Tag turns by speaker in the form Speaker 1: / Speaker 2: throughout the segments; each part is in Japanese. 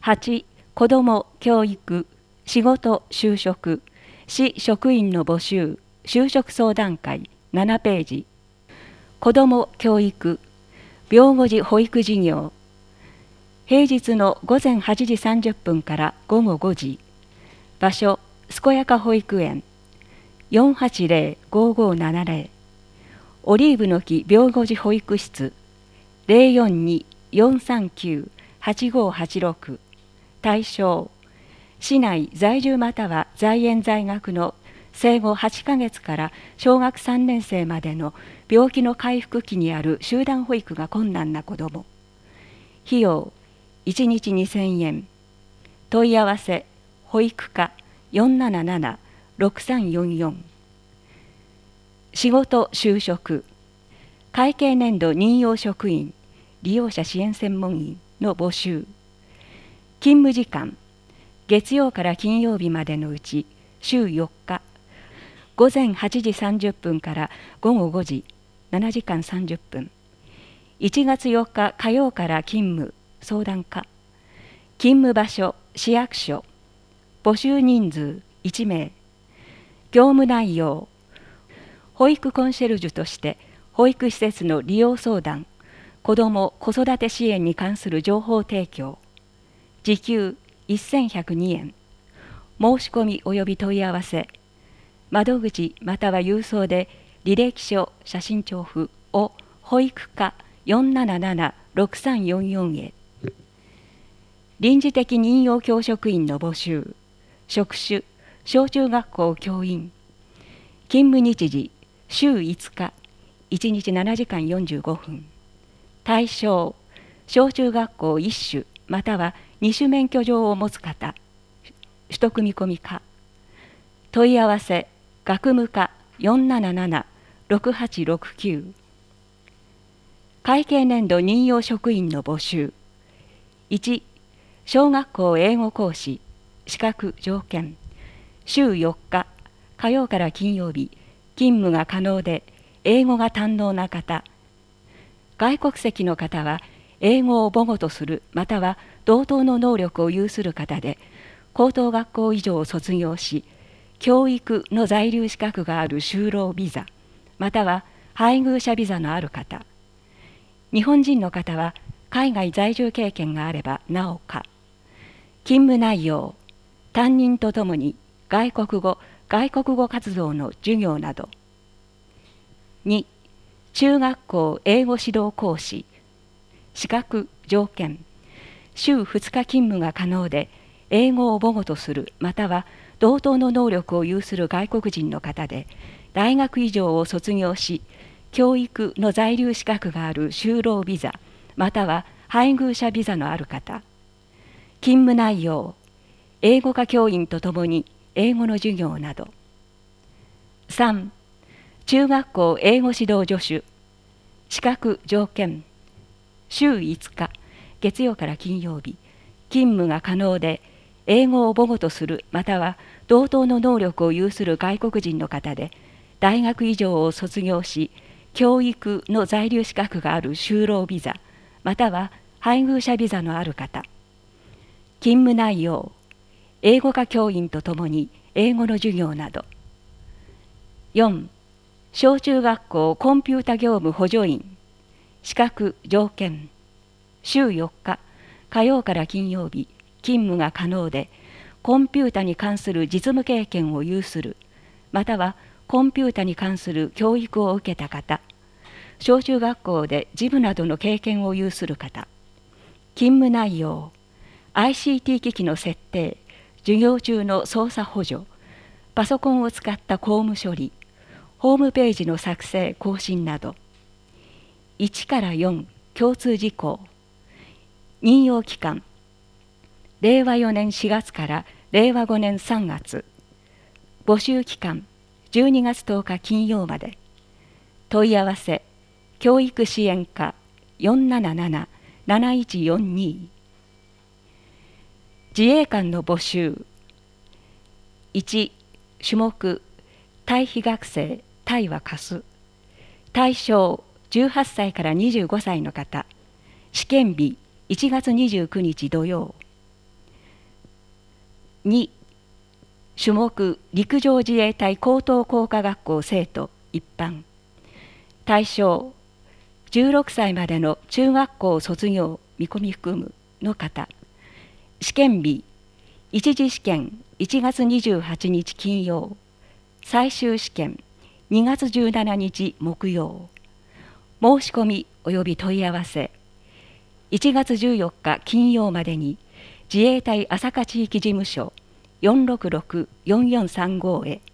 Speaker 1: 8、子ども教育、仕事就職、市職員の募集、就職相談会7ページ。子ども教育、病後児保育事業。平日の午前8時30分から午後5時。場所、健やか保育園。480-5570。オリーブの木病後児保育室。042-439-8586。対象、市内在住または在園在学の生後8ヶ月から小学3年生までの病気の回復期にある集団保育が困難な子ども。費用、1日2000円。問い合わせ、保育課477-6344。仕事就職、会計年度任用職員、利用者支援専門員の募集。勤務時間、月曜から金曜日までのうち週4日、午前8時30分から午後5時、7時間30分。1月4日火曜から勤務、相談課。勤務場所、市役所。募集人数1名。業務内容、保育コンシェルジュとして保育施設の利用相談、子ども・子育て支援に関する情報提供。時給1102円。申し込み及び問い合わせ。窓口または郵送で履歴書、写真帳付を保育課477-6344へ。臨時的任用教職員の募集。職種、小中学校教員。勤務日時、週5日、1日7時間45分。対象、小中学校1種または2種免許状を持つ方。取得見込み課。問い合わせ、学務課477-6869。会計年度任用職員の募集。1、小学校英語講師、資格条件。週4日、火曜から金曜日、勤務が可能で、英語が堪能な方。外国籍の方は、英語を母語とするまたは同等の能力を有する方で、高等学校以上を卒業し、教育の在留資格がある就労ビザ、または配偶者ビザのある方。日本人の方は海外在住経験があればなおか。勤務内容、担任とともに外国語活動の授業など。2、中学校英語指導講師、資格条件。週2日勤務が可能で、英語を母語とするまたは同等の能力を有する外国人の方で、大学以上を卒業し、教育の在留資格がある就労ビザ、または配偶者ビザのある方。勤務内容、英語科教員とともに英語の授業など。3、中学校英語指導助手、資格条件。週5日、月曜から金曜日、勤務が可能で、英語を母語とするまたは同等の能力を有する外国人の方で、大学以上を卒業し、教育の在留資格がある就労ビザ、または配偶者ビザのある方。勤務内容、英語科教員とともに英語の授業など。4、小中学校コンピュータ業務補助員、資格条件。週4日、火曜から金曜日、勤務が可能で、コンピュータに関する実務経験を有する、またはコンピュータに関する教育を受けた方、小中学校で事務などの経験を有する方。勤務内容、ICT 機器の設定、授業中の操作補助、パソコンを使った公務処理、ホームページの作成・更新など。1から4、共通事項。任用期間、令和4年4月から令和5年3月。募集期間、12月10日金曜まで。問い合わせ、教育支援課477-7142。自衛官の募集。1、種目、対比学生、対は貸す。対象、18歳から25歳の方。試験日、1月29日土曜。 2、種目陸上自衛隊高等工科学校生徒一般。対象、16歳までの中学校卒業見込み含むの方。試験日、一次試験1月28日金曜。最終試験2月17日木曜。申し込み及び問い合わせ。1月14日金曜までに自衛隊朝霞地域事務所 466-4435 へ。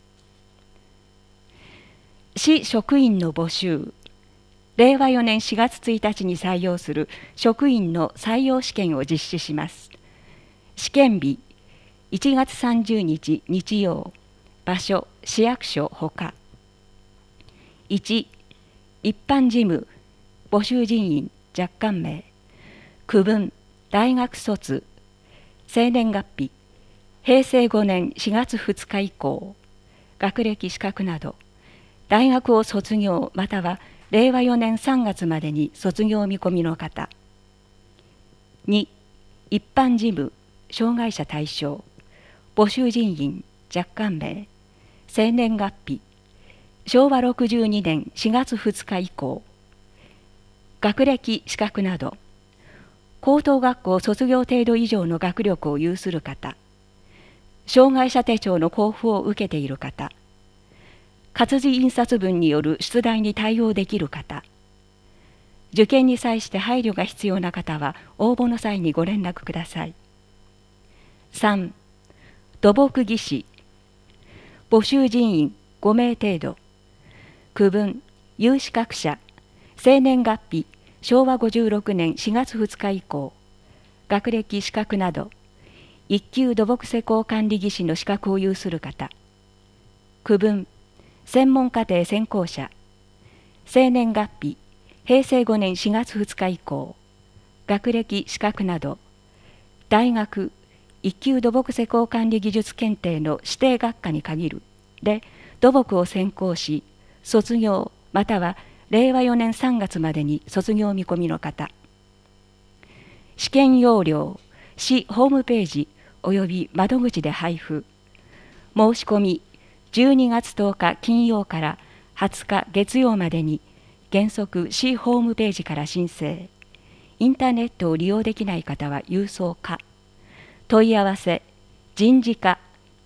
Speaker 1: 市職員の募集。令和4年4月1日に採用する職員の採用試験を実施します。試験日、1月30日日曜。場所、市役所ほか。1、一般事務、募集人員若干名。区分、大学卒。生年月日、平成5年4月2日以降。学歴資格など。大学を卒業または令和4年3月までに卒業見込みの方。2、一般事務、障害者対象。募集人員若干名。生年月日、昭和62年4月2日以降。学歴資格など。高等学校卒業程度以上の学力を有する方。障害者手帳の交付を受けている方。活字印刷分による出題に対応できる方。受験に際して配慮が必要な方は応募の際にご連絡ください。3、土木技師。募集人員5名程度。区分、有資格者。生年月日、昭和56年4月2日以降。学歴資格など。一級土木施工管理技師の資格を有する方。区分、専門課程専攻者。生年月日、平成5年4月2日以降。学歴資格など。大学、一級土木施工管理技術検定の指定学科に限るで土木を専攻し、卒業または令和4年3月までに卒業見込みの方。試験要領、市ホームページおよび窓口で配布。申し込み、12月10日金曜から20日月曜までに原則市ホームページから申請。インターネットを利用できない方は郵送か。問い合わせ、人事課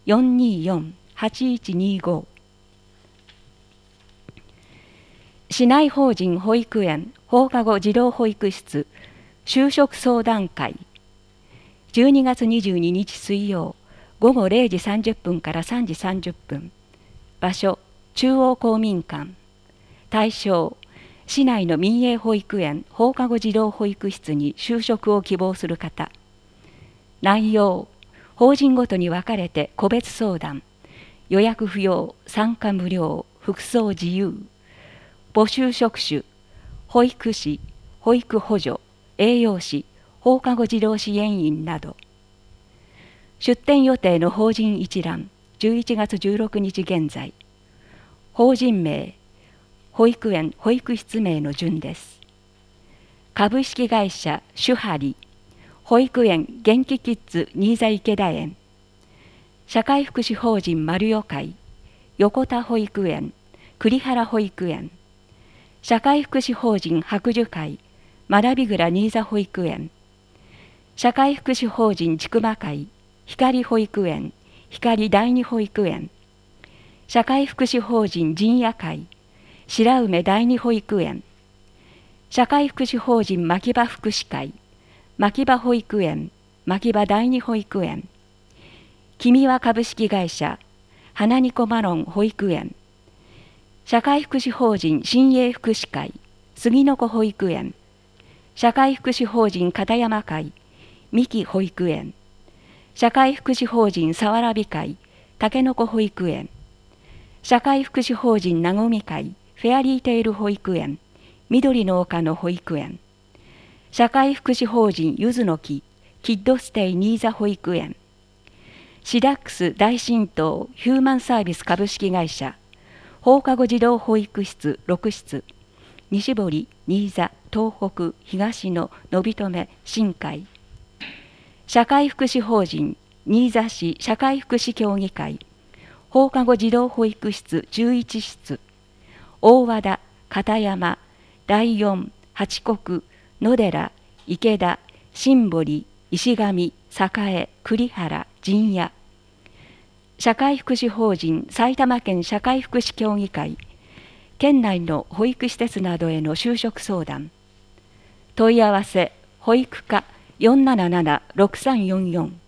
Speaker 1: 424-8125。市内法人保育園放課後児童保育室就職相談会。12月22日水曜午後0時30分から3時30分。場所、中央公民館。対象、市内の民営保育園放課後児童保育室に就職を希望する方。内容、法人ごとに分かれて個別相談。予約不要、参加無料、服装自由。募集職種、保育士、保育補助、栄養士、放課後児童支援員など。出展予定の法人一覧、11月16日現在。法人名、保育園保育室名の順です。株式会社主張、保育園元気キッズ新座池田園。社会福祉法人丸代会、横田保育園、栗原保育園。社会福祉法人白樹会、学び蔵新座保育園。社会福祉法人千曲会、光保育園、光第二保育園。社会福祉法人陣屋会、白梅第二保育園。社会福祉法人牧場福祉会、牧場保育園、牧場第二保育園。君は株式会社、花ニコマロン保育園。社会福祉法人新栄福祉会、杉の子保育園。社会福祉法人片山会、三木保育園。社会福祉法人さわらび会、竹の子保育園。社会福祉法人なごみ会、フェアリーテール保育園、緑の丘の保育園。社会福祉法人ゆずの木、キッドステイ新座保育園。シダックス大神道ヒューマンサービス株式会社、放課後児童保育室6室、西堀、新座、東北、東野、伸留、新海。社会福祉法人新座市社会福祉協議会放課後児童保育室11室、大和田、片山、第四、八国、野寺、池田、新堀、石上、栄、栗原、陣屋、社会福祉法人埼玉県社会福祉協議会、県内の保育施設などへの就職相談、問い合わせ保育課477-6344